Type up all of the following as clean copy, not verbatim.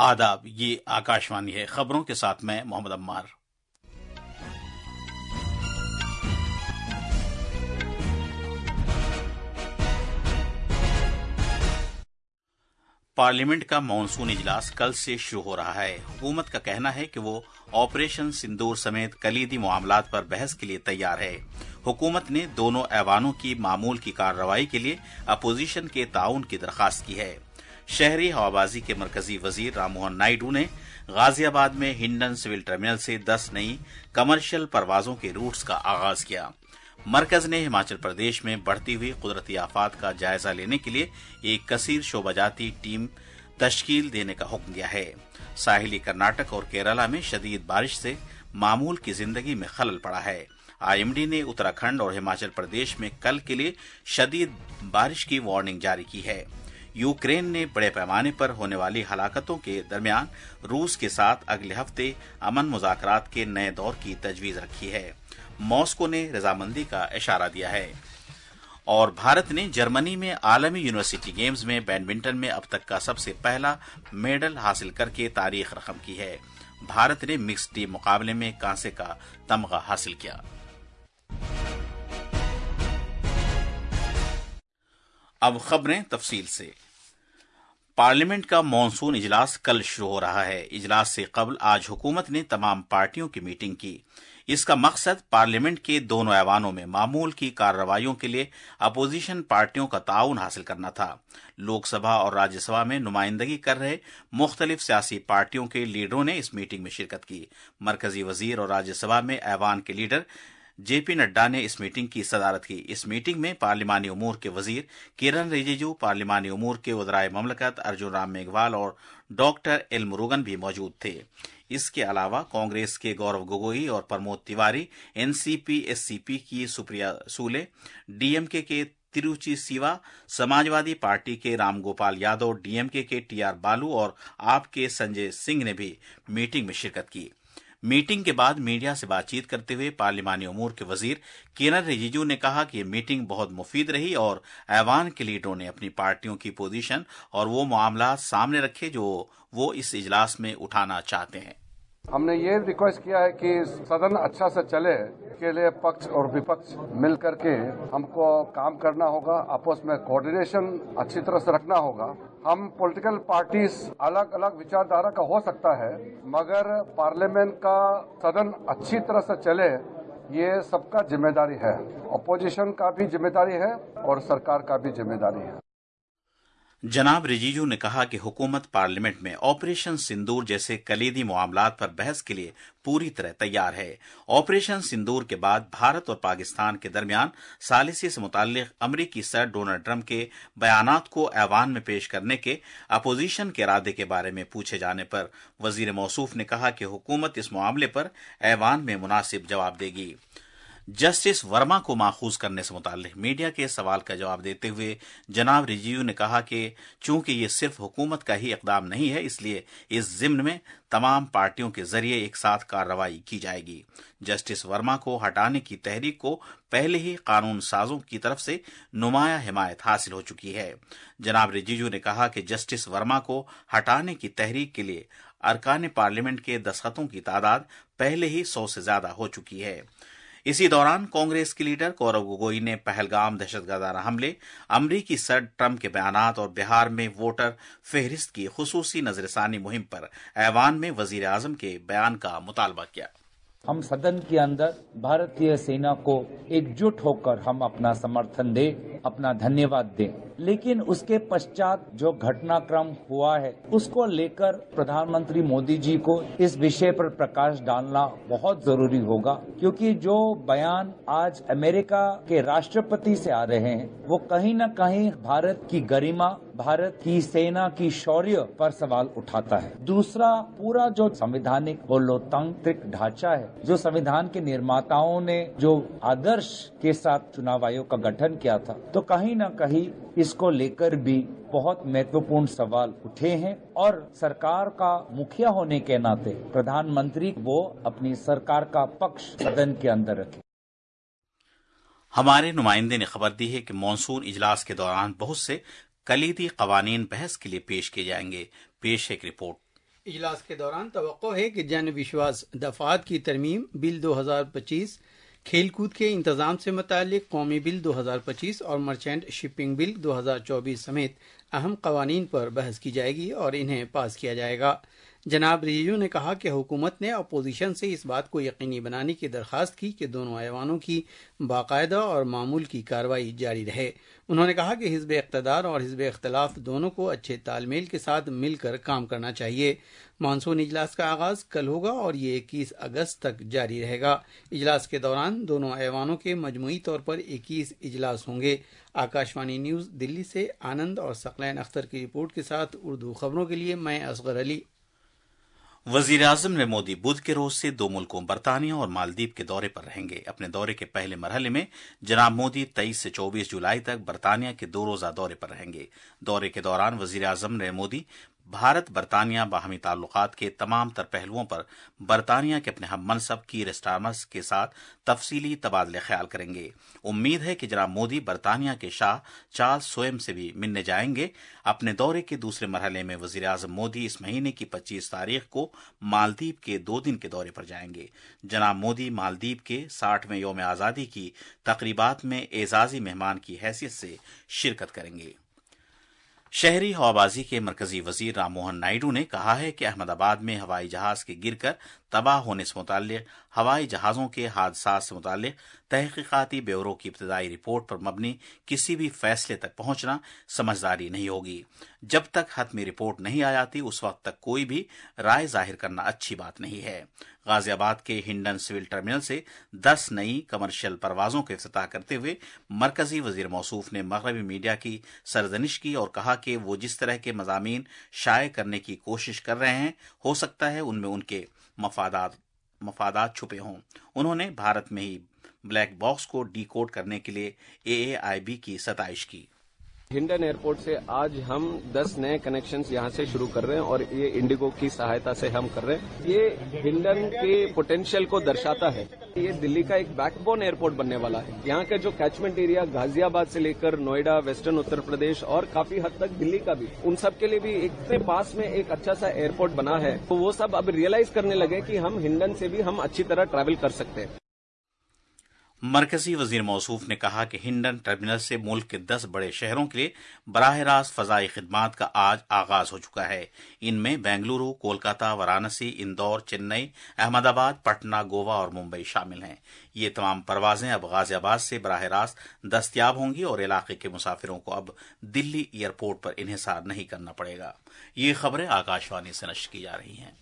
आदाब, ये आकाशवाणी है। खबरों के साथ मैं मोहम्मद अम्मार। पार्लियामेंट का मॉनसून इजलास कल से शुरू हो रहा है। हुकूमत का कहना है कि वो ऑपरेशन सिंदूर समेत कलीदी मामलात पर बहस के लिए तैयार है। हुकूमत ने दोनों ऐवानों की मामूल की कार्रवाई के लिए अपोजिशन के ताउन की दरखास्त की है। शहरी हवाबाजी के मरकजी वजीर राममोहन नायडू ने गाजियाबाद में हिंडन सिविल टर्मिनल से 10 नई कमर्शियल परवाजों के रूट्स का आगाज किया। मरकज ने हिमाचल प्रदेश में बढ़ती हुई कुदरती आफात का जायजा लेने के लिए एक कसीर शोबाजाती टीम तश्कील देने का हुक्म दिया है। साहिली कर्नाटक और केरला में शदीद बारिश से मामूल की जिंदगी में खलल पड़ा है। आईएमडी ने उत्तराखंड और हिमाचल प्रदेश में कल के लिए शदीद बारिश की वार्निंग जारी की है। यूक्रेन ने बड़े पैमाने पर होने वाली हलाकतों के दरमियान रूस के साथ अगले हफ्ते अमन मुज़ाकरात के नए दौर की तजवीज रखी है। मॉस्को ने रजामंदी का इशारा दिया है। और भारत ने जर्मनी में आलमी यूनिवर्सिटी गेम्स में बैडमिंटन में अब तक का सबसे पहला मेडल हासिल करके तारीख रकम की है। भारत ने मिक्स्ड टीम मुकाबले में कांसे का तमगा हासिल किया। अब खबरें तफसील से। पार्लियामेंट का मॉनसून इजलास कल शुरू हो रहा है। इजलास से कबल आज हुकूमत ने तमाम पार्टियों की मीटिंग की। इसका मकसद पार्लियामेंट के दोनों ऐवानों में मामूल की कार्रवाइयों के लिए अपोजिशन पार्टियों का ताउन हासिल करना था। लोकसभा और राज्यसभा में नुमाइंदगी कर रहे मुख्तलिफ सियासी पार्टियों के लीडरों ने इस मीटिंग में शिरकत की। मरकजी वजीर और राज्यसभा में ऐवान के लीडर जेपी नड्डा ने इस मीटिंग की सदारत की। इस मीटिंग में पार्लिमानी उमूर के वजीर किरण रिजिजू, पार्लिमानी उमूर के वज़राए ममलकत अर्जुन राम मेघवाल और डॉक्टर एल मुरुगन भी मौजूद थे। इसके अलावा कांग्रेस के गौरव गोगोई और प्रमोद तिवारी, एनसीपी एससीपी की सुप्रिया सूले, डीएमके के तिरुचि सिवा, समाजवादी पार्टी के रामगोपाल यादव, डीएमके के टीआर बालू और आप के संजय सिंह ने भी मीटिंग में शिरकत की। मीटिंग के बाद मीडिया से बातचीत करते हुए पार्लिमानी उमूर के वजीर किरण रिजिजू ने कहा कि ये मीटिंग बहुत मुफीद रही और ऐवान के लीडरों ने अपनी पार्टियों की पोजीशन और वो मामला सामने रखे जो वो इस इजलास में उठाना चाहते हैं। हमने ये रिक्वेस्ट किया है कि सदन अच्छा से चले के लिए पक्ष और विपक्ष मिल करके हमको काम करना होगा। आपस में कोऑर्डिनेशन अच्छी तरह से रखना होगा। हम पॉलिटिकल पार्टीज अलग अलग विचारधारा का हो सकता है, मगर पार्लियामेंट का सदन अच्छी तरह से चले ये सबका जिम्मेदारी है। अपोजिशन का भी जिम्मेदारी है और सरकार का भी जिम्मेदारी है। जनाब रिजिजू ने कहा कि हुकूमत पार्लियामेंट में ऑपरेशन सिंदूर जैसे कलीदी मामलात पर बहस के लिए पूरी तरह तैयार है। ऑपरेशन सिंदूर के बाद भारत और पाकिस्तान के दरमियान सालिसी से मुताल्लिक अमरीकी सदर डोनाल्ड ट्रंप के बयानात को ऐवान में पेश करने के अपोजिशन के इरादे के बारे में पूछे जाने पर वजीर मौसूफ ने कहा कि हुकूमत इस मामले पर ऐवान में मुनासिब जवाब देगी। जस्टिस वर्मा को माखूज करने से मुताल्लिक मीडिया के सवाल का जवाब देते हुए जनाब रिजिजू ने कहा कि चूंकि ये सिर्फ हुकूमत का ही इकदाम नहीं है, इसलिए इस जिम्न में तमाम पार्टियों के जरिए एक साथ कार्रवाई की जाएगी। जस्टिस वर्मा को हटाने की तहरीक को पहले ही कानून साजों की तरफ से नुमाया हिमायत हासिल हो चुकी है। जनाब रिजिजू ने कहा कि जस्टिस वर्मा को हटाने की तहरीक के लिए अरकान पार्लियामेंट के दस्तखतों की तादाद पहले ही 100 से ज्यादा हो चुकी है। इसी दौरान कांग्रेस के लीडर गौरव गोगोई ने पहलगाम दहशतगर्दाना हमले, अमरीकी सदर ट्रंप के बयानात और बिहार में वोटर फेहरिस्त की खुसूसी नजरसानी मुहिम पर ऐवान में वजीर आजम के बयान का मुतालबा किया। हम सदन के अंदर भारतीय सेना को एकजुट होकर हम अपना समर्थन दें, अपना धन्यवाद दें, लेकिन उसके पश्चात जो घटनाक्रम हुआ है उसको लेकर प्रधानमंत्री मोदी जी को इस विषय पर प्रकाश डालना बहुत जरूरी होगा, क्योंकि जो बयान आज अमेरिका के राष्ट्रपति से आ रहे हैं वो कहीं न कहीं भारत की गरिमा, भारत की सेना की शौर्य पर सवाल उठाता है। दूसरा, पूरा जो संवैधानिक और लोकतांत्रिक ढांचा है, जो संविधान के निर्माताओं ने जो आदर्श के साथ चुनाव आयोग का गठन किया था, तो कहीं न कहीं इसको लेकर भी बहुत महत्वपूर्ण सवाल उठे हैं और सरकार का मुखिया होने के नाते प्रधानमंत्री वो अपनी सरकार का पक्ष सदन के अंदर रखे। हमारे नुमाइंदे ने खबर दी है कि मॉनसून इजलास के दौरान बहुत से कलीदी कवानीन बहस के लिए पेश किए जाएंगे। पेश है एक रिपोर्ट। اجلاس کے دوران توقع ہے کہ جن وشواس دفعات کی ترمیم بل 2025، کھیل کود کے انتظام سے متعلق قومی بل 2025 اور مرچینٹ شپنگ بل 2024 سمیت اہم قوانین پر بحث کی جائے گی اور انہیں پاس کیا جائے گا۔ جناب رجیجو نے کہا کہ حکومت نے اپوزیشن سے اس بات کو یقینی بنانے کی درخواست کی کہ دونوں ایوانوں کی باقاعدہ اور معمول کی کارروائی جاری رہے۔ انہوں نے کہا کہ حزب اقتدار اور حزب اختلاف دونوں کو اچھے تال میل کے ساتھ مل کر کام کرنا چاہیے۔ مانسون اجلاس کا آغاز کل ہوگا اور یہ 21 اگست تک جاری رہے گا۔ اجلاس کے دوران دونوں ایوانوں کے مجموعی طور پر 21 اجلاس ہوں گے۔ آکاشوانی نیوز دلی سے آنند اور ثقلین اختر کی رپورٹ کے ساتھ اردو خبروں کے لیے میں اصغر علی۔ وزیر اعظم نریندر مودی بدھ کے روز سے دو ملکوں برطانیہ اور مالدیپ کے دورے پر رہیں گے۔ اپنے دورے کے پہلے مرحلے میں جناب مودی 23 سے 24 جولائی تک برطانیہ کے 2 روزہ دورے پر رہیں گے۔ دورے کے دوران وزیر اعظم نریندر مودی بھارت برطانیہ باہمی تعلقات کے تمام تر پہلوؤں پر برطانیہ کے اپنے ہم منصب کیر اسٹارمر کے ساتھ تفصیلی تبادلہ خیال کریں گے۔ امید ہے کہ جناب مودی برطانیہ کے شاہ چارلس سوئم سے بھی ملنے جائیں گے۔ اپنے دورے کے دوسرے مرحلے میں وزیر اعظم مودی اس مہینے کی 25 تاریخ کو مالدیپ کے 2 دن کے دورے پر جائیں گے۔ جناب مودی مالدیپ کے 60ویں یوم آزادی کی تقریبات میں اعزازی مہمان کی حیثیت سے شرکت کریں گے۔ شہری ہوابازی کے مرکزی وزیر رام موہن نائیڈو نے کہا ہے کہ احمد آباد میں ہوائی جہاز کے گر کر تباہ ہونے سے متعلق ہوائی جہازوں کے حادثات سے متعلق تحقیقاتی بیورو کی ابتدائی رپورٹ پر مبنی کسی بھی فیصلے تک پہنچنا سمجھداری نہیں ہوگی۔ جب تک حتمی رپورٹ نہیں آ جاتی اس وقت تک کوئی بھی رائے ظاہر کرنا اچھی بات نہیں ہے۔ غازی آباد کے ہنڈن سول ٹرمینل سے 10 نئی کمرشل پروازوں کا افتتاح کرتے ہوئے مرکزی وزیر موصوف نے مغربی میڈیا کی سرزنش کی اور کہا کہ وہ جس طرح کے مضامین شائع کرنے کی کوشش کر رہے ہیں ہو سکتا ہے ان میں ان کے مفادات چھپے ہوں۔ انہوں نے بھارت میں ہی بلیک باکس کو ڈی کوڈ کرنے کے لیے AAIB کی ستائش کی۔ ہنڈن ایئرپورٹ سے آج ہم 10 نئے کنیکشنز یہاں سے شروع کر رہے ہیں اور یہ انڈیگو کی سہایتا سے ہم کر رہے ہیں۔ یہ ہنڈن کے پوٹینشیل کو درشاتا ہے۔ یہ دلی کا ایک بیک بون ایئرپورٹ بننے والا ہے۔ یہاں کا جو کیچمنٹ ایریا غازی آباد سے لے کر نوئیڈا، ویسٹرن اتر پردیش اور کافی حد تک دلی کا بھی، ان سب کے لیے بھی اتنے پاس میں ایک اچھا سا ایئرپورٹ بنا ہے تو وہ سب اب ریئلائز کرنے لگے کہ ہم ہنڈن سے بھی ہم اچھی طرح ٹریول کر سکتے ہیں۔ مرکزی وزیر موصوف نے کہا کہ ہنڈن ٹرمینل سے ملک کے 10 بڑے شہروں کے لیے براہ راست فضائی خدمات کا آج آغاز ہو چکا ہے۔ ان میں بنگلورو، کولکاتہ، وارانسی، اندور، چنئی، احمد آباد، پٹنہ، گوا اور ممبئی شامل ہیں۔ یہ تمام پروازیں اب غازی آباد سے براہ راست دستیاب ہوں گی اور علاقے کے مسافروں کو اب دلی ایئرپورٹ پر انحصار نہیں کرنا پڑے گا۔ یہ خبریں آکاشوانی سے نشر کی جا رہی ہیں۔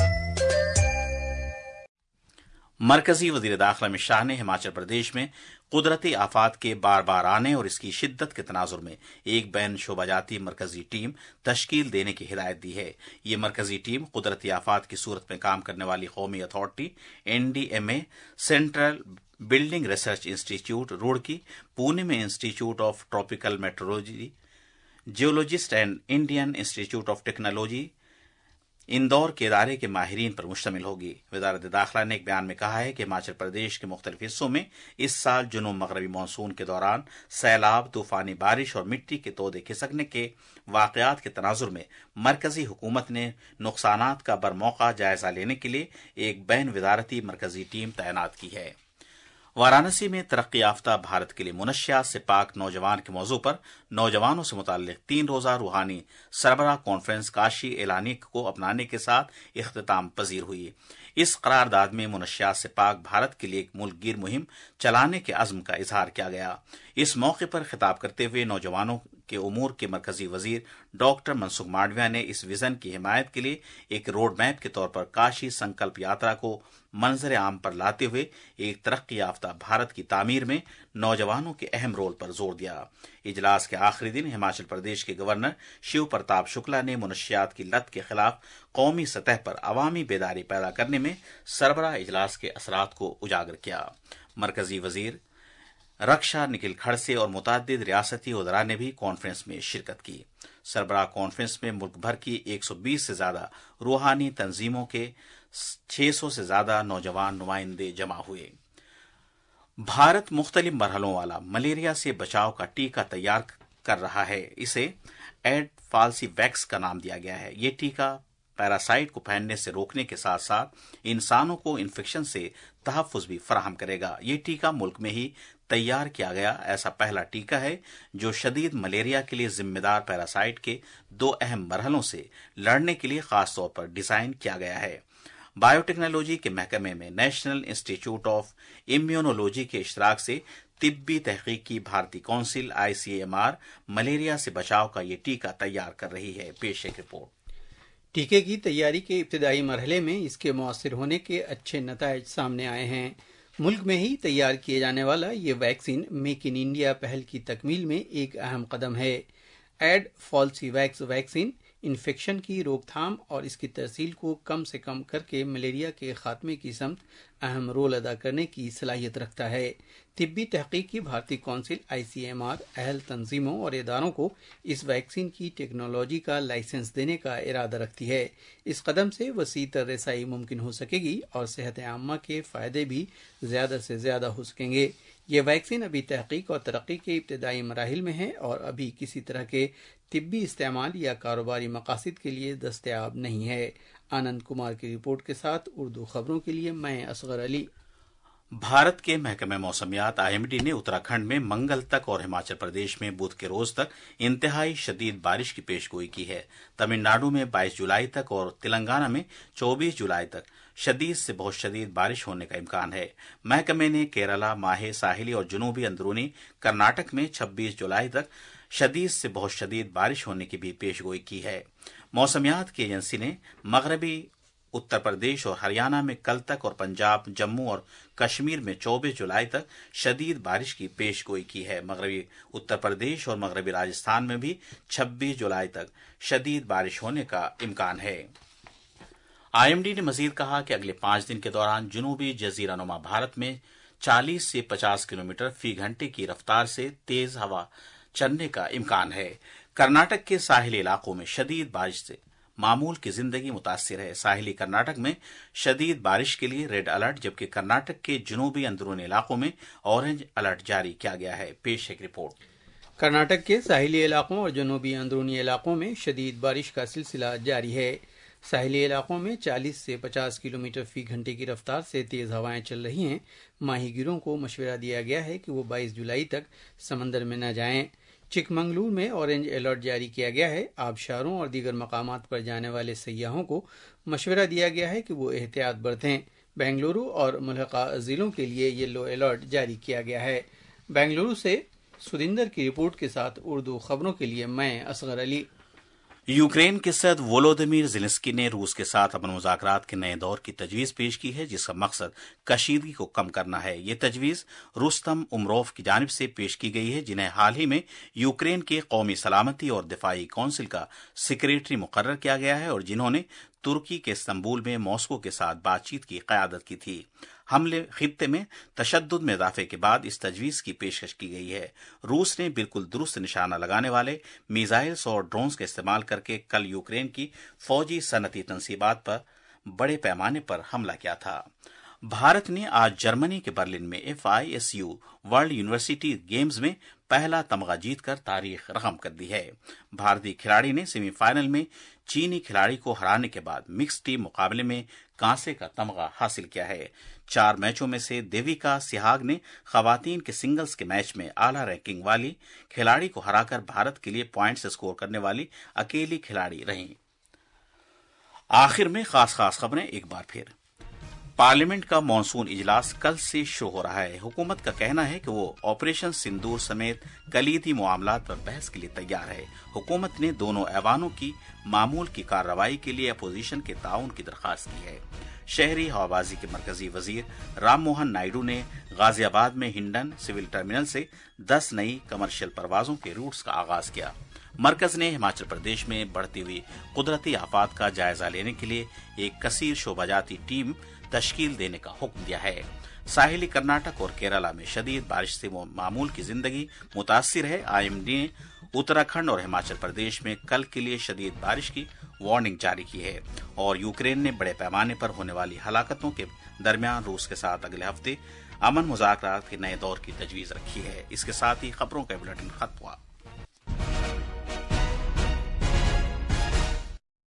مرکزی وزیر داخلہ امت شاہ نے ہماچل پردیش میں قدرتی آفات کے بار بار آنے اور اس کی شدت کے تناظر میں ایک بین شعبہ جاتی مرکزی ٹیم تشکیل دینے کی ہدایت دی ہے۔ یہ مرکزی ٹیم قدرتی آفات کی صورت میں کام کرنے والی قومی authority NDMA، central building research institute Roorkee, Pune میں institute of tropical meteorology, geologist and Indian institute of technology, Indore کے ادارے کے ماہرین پر مشتمل ہوگی۔ وزارت داخلہ نے ایک بیان میں کہا ہے کہ ہماچل پردیش کے مختلف حصوں میں اس سال جنوب مغربی مانسون کے دوران سیلاب، طوفانی بارش اور مٹی کے تودے کھسکنے کے واقعات کے تناظر میں مرکزی حکومت نے نقصانات کا برموقع جائزہ لینے کے لیے ایک بین وزارتی مرکزی ٹیم تعینات کی ہے۔ وارانسی میں ترقی یافتہ بھارت کے لیے منشیات سے پاک نوجوان کے موضوع پر نوجوانوں سے متعلق 3 روزہ روحانی سربراہ کانفرنس کاشی اعلانی کو اپنانے کے ساتھ اختتام پذیر ہوئی۔ اس قرارداد میں منشیات سے پاک بھارت کے لیے ایک ملک گیر مہم چلانے کے عزم کا اظہار کیا گیا۔ اس موقع پر خطاب کرتے ہوئے نوجوانوں کے امور کے مرکزی وزیر ڈاکٹر منسکھ مانڈویا نے اس وژن کی حمایت کے لیے ایک روڈ میپ کے طور پر کاشی سنکلپ یاترا کو منظر عام پر لاتے ہوئے ایک ترقی یافتہ بھارت کی تعمیر میں نوجوانوں کے اہم رول پر زور دیا۔ اجلاس کے آخری دن ہماچل پردیش کے گورنر شیو پرتاپ شکلا نے منشیات کی لت کے خلاف قومی سطح پر عوامی بیداری پیدا کرنے میں سربراہ اجلاس کے اثرات کو اجاگر کیا۔ مرکزی وزیر رکشا نکھل کھڑسے اور متعدد ریاستی وزراء نے بھی کانفرنس میں شرکت کی۔ سربراہ کانفرنس میں ملک بھر کی 120 سے زیادہ روحانی تنظیموں کے 600 سے زیادہ نوجوان نمائندے جمع ہوئے۔ بھارت مختلف مرحلوں والا ملیریا سے بچاؤ کا ٹیکہ تیار کر رہا ہے۔ اسے ایڈ فالسی ویکس کا نام دیا گیا ہے۔ یہ ٹیکہ पैरासाइट को फैलने से रोकने के साथ साथ इंसानों को इन्फेक्शन से तहफ़्फ़ुज़ भी फराहम करेगा। ये टीका मुल्क में ही तैयार किया गया ऐसा पहला टीका है जो शदीद मलेरिया के लिए जिम्मेदार पैरासाइट के 2 अहम मरहलों से लड़ने के लिए खास तौर पर डिजाइन किया गया है। बायोटेक्नोलॉजी के महकमे में नेशनल इंस्टीट्यूट ऑफ इम्यूनोलॉजी के इश्तराक से तिब्बी तहकीक की भारतीय काउंसिल ICMR मलेरिया से बचाव का ये टीका तैयार कर रही है। पेश एक रिपोर्ट। टीके की तैयारी के इब्तिदाई मरहले में इसके मौसर होने के अच्छे नताइज सामने आए हैं। मुल्क में ही तैयार किए जाने वाला ये वैक्सीन मेक इन इंडिया पहल की तकमील में एक अहम कदम है। एड फॉल्सीवैक्स वैक्सीन इन्फेक्शन की रोकथाम और इसकी तरसील को कम से कम करके मलेरिया के खात्मे की समत अहम रोल अदा करने की सलाहियत रखता है। तिब्बी तहकीक की भारतीय काउंसिल ICMR अहल तंजीमों और इदारों को इस वैक्सीन की टेक्नोलॉजी का लाइसेंस देने का इरादा रखती है। इस कदम से वसी तर रसाई मुमकिन हो सकेगी और सेहत आम्मा के फायदे भी ज्यादा से ज्यादा हो सकेंगे। ये वैक्सीन अभी तहकीक और तरक्की के इब्तिदाई मराहिल में है और अभी किसी तरह के तिब्बी इस्तेमाल या कारोबारी मकासद के लिए दस्तयाब नहीं है। आनंद कुमार की रिपोर्ट के साथ उर्दू खबरों के लिए मैं असगर अली। भारत के महकमे मौसमियात IMD ने उत्तराखंड में मंगल तक और हिमाचल प्रदेश में बुध के रोज तक इंतहाई शदीद बारिश की पेशगोई की है। तमिलनाडु में 22 जुलाई तक और तेलंगाना में 24 जुलाई तक शदीद से बहुत शदीद बारिश होने का इम्कान है। महकमे ने केरला, माहे, साहिली और जुनूबी अंदरूनी कर्नाटक में 26 जुलाई तक शदीद से बहुत शदीद बारिश होने की भी पेशगोई की है। मौसमियात की एजेंसी ने मगरबी उत्तर प्रदेश और हरियाणा में कल तक और पंजाब, जम्मू और कश्मीर में 24 जुलाई तक शदीद बारिश की पेशगोई की है। मगरबी उत्तर प्रदेश और मगरबी राजस्थान में भी 26 जुलाई तक शदीद बारिश होने का इम्कान है। IMD ने मजीद कहा कि अगले 5 दिन के दौरान जुनूबी जजीरानुमा भारत में 40 से 50 किलोमीटर फी घंटे की रफ्तार से तेज हवा चलने का इम्कान है। कर्नाटक के साहिली इलाकों में शदीद बारिश से मामूल की जिंदगी मुतासिर है। साहिली कर्नाटक में शदीद बारिश के लिए रेड अलर्ट, जबकि कर्नाटक के जुनूबी अंदरूनी इलाकों में ऑरेंज अलर्ट जारी किया गया है। पेश एक रिपोर्ट। कर्नाटक के साहिली इलाकों और जुनूबी अंदरूनी इलाकों में शदीद बारिश का सिलसिला जारी है। साहिली इलाकों में 40 से 50 किलोमीटर फी घंटे की रफ्तार से तेज हवाएं चल रही हैं। माहीगीरों को मशवरा दिया गया है कि वो 22 जुलाई तक समंदर में न जाएं। चिकमंगलूर में ऑरेंज अलर्ट जारी किया गया है। आबशारों और दीगर मकामात पर जाने वाले सयाहों को मशवरा दिया गया है कि वो एहतियात बरतें। बेंगलुरु और मुल्हका जिलों के लिए येलो अलर्ट जारी किया गया है। बेंगलुरु से सुरिंदर की रिपोर्ट के साथ उर्दू खबरों के लिए मैं असगर अली। यूक्रेन के सदर वोलोदिमीर ज़ेलेंस्की ने रूस के साथ अमन मुज़ाकरात के नए दौर की तजवीज़ पेश की है, जिसका मकसद कशीदगी को कम करना है। ये तजवीज़ रुस्तम उमरोव की जानिब से पेश की गई है, जिन्हें हाल ही में यूक्रेन के कौमी सलामती और दिफाई काउंसिल का सेक्रेटरी मुकर्रर किया गया है और जिन्होंने तुर्की के इस्तंबुल में मॉस्को के साथ बातचीत की क़यादत की थी। हमले खित्ते में तशद्दुद में इजाफे के बाद इस तजवीज़ की पेशकश की गई है। रूस ने बिल्कुल दुरुस्त निशाना लगाने वाले मिसाइल्स और ड्रोन्स का इस्तेमाल करके कल यूक्रेन की फौजी सनती तंसीबात पर बड़े पैमाने पर हमला किया था। भारत ने आज जर्मनी के बर्लिन में FISU वर्ल्ड यूनिवर्सिटी गेम्स में पहला तमगा जीतकर तारीख रकम कर दी है। भारतीय खिलाड़ी ने सेमीफाइनल में चीनी खिलाड़ी को हराने के बाद मिक्स टीम मुकाबले में कांसे का तमगा हासिल किया है। 4 मैचों में से देविका सिहाग ने खवातीन के सिंगल्स के मैच में आला रैंकिंग वाली खिलाड़ी को हराकर भारत के लिए पॉइंट्स स्कोर करने वाली अकेली खिलाड़ी रहीं। आखिर में खास खबरें एक बार फिर। पार्लियामेंट का मॉनसून इजलास कल से शुरू हो रहा है। हुकूमत का कहना है कि वो ऑपरेशन सिंदूर समेत कलीदी मामलात पर बहस के लिए तैयार है। हुकूमत ने दोनों ऐवानों की मामूल की कार्रवाई के लिए अपोजिशन के ताउन की दरखास्त की है। शहरी हवाबाजी के मरकजी वजीर राम मोहन नायडू ने गाजियाबाद में हिंडन सिविल टर्मिनल से 10 नई कमर्शियल परवाजों के रूट्स का आगाज किया। मरकज ने हिमाचल प्रदेश में बढ़ती हुई कुदरती आफात का जायजा लेने के लिए एक कसीर शोबाजाती टीम तश्कील देने का हुक्म दिया है। साहिली कर्नाटक और केरला में शदीद बारिश से मामूल की जिंदगी मुतासिर है। IMD ने उत्तराखंड और हिमाचल प्रदेश में कल के लिए शदीद बारिश की वार्निंग जारी की है और यूक्रेन ने बड़े पैमाने पर होने वाली हलाकतों के दरमियान रूस के साथ अगले हफ्ते अमन मुज़ाकरात के नए दौर की तजवीज़ रखी है। इसके साथ ही खबरों का बुलेटिन खत्म हुआ।